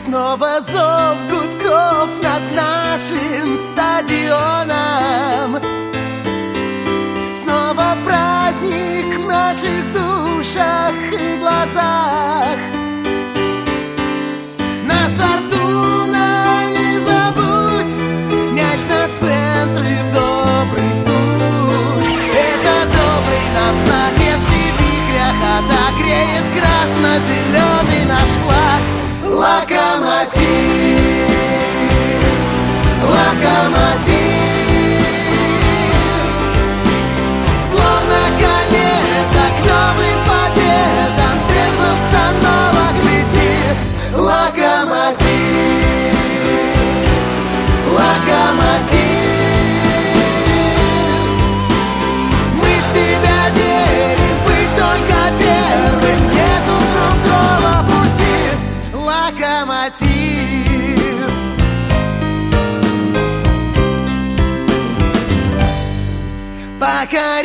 Снова зов гудков над нашим стадионом. Снова праздник в наших душах и глазах. Нас фортуна, не забудь, мяч на центре в добрый путь. Это добрый нам знак, если в вихрях отогреет красно-зеленый наш флаг. Локомотив, локомотив, словно комета к новым победам, без остановок лети. Локомотив, локомотив, мы в тебя верим, быть только первым, нету другого пути. Локомотив. Покорить